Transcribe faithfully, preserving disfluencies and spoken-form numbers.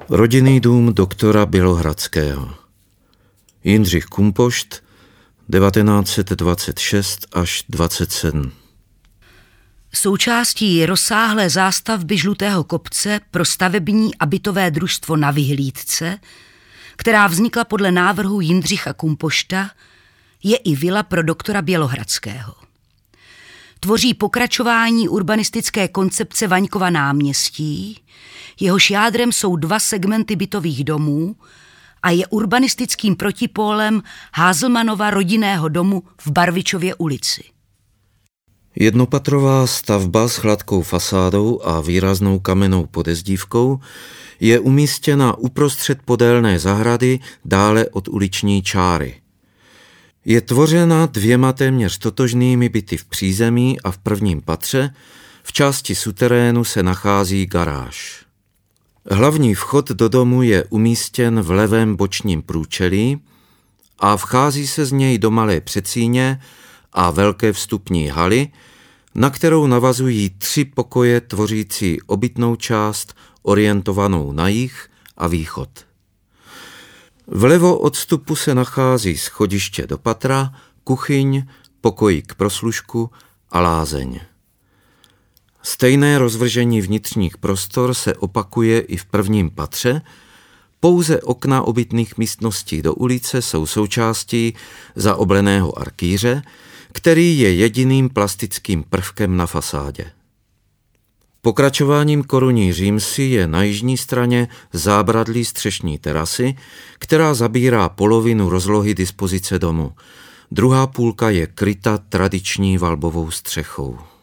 Rodinný dům doktora Bělohradského. Jindřich Kumpošt, devatenáct set dvacet šest až dvacet sedm. Součástí rozsáhlé zástavby Žlutého kopce pro stavební a bytové družstvo Na Vyhlídce, která vznikla podle návrhu Jindřicha Kumpošta, je i vila pro doktora Bělohradského. Tvoří pokračování urbanistické koncepce Vaňkova náměstí, jehož jádrem jsou dva segmenty bytových domů a je urbanistickým protipólem Házelmanova rodinného domu v Barvičově ulici. Jednopatrová stavba s hladkou fasádou a výraznou kamennou podezdívkou je umístěna uprostřed podélné zahrady dále od uliční čáry. Je tvořena dvěma téměř totožnými byty v přízemí a v prvním patře, v části suterénu se nachází garáž. Hlavní vchod do domu je umístěn v levém bočním průčelí a vchází se z něj do malé předsíně a velké vstupní haly, na kterou navazují tři pokoje tvořící obytnou část orientovanou na jih a východ. Vlevo od vstupu se nachází schodiště do patra, kuchyň, pokojík pro služku a lázeň. Stejné rozvržení vnitřních prostor se opakuje i v prvním patře, pouze okna obytných místností do ulice jsou součástí zaobleného arkýře, který je jediným plastickým prvkem na fasádě. Pokračováním korunní římsy je na jižní straně zábradlí střešní terasy, která zabírá polovinu rozlohy dispozice domu. Druhá půlka je kryta tradiční valbovou střechou.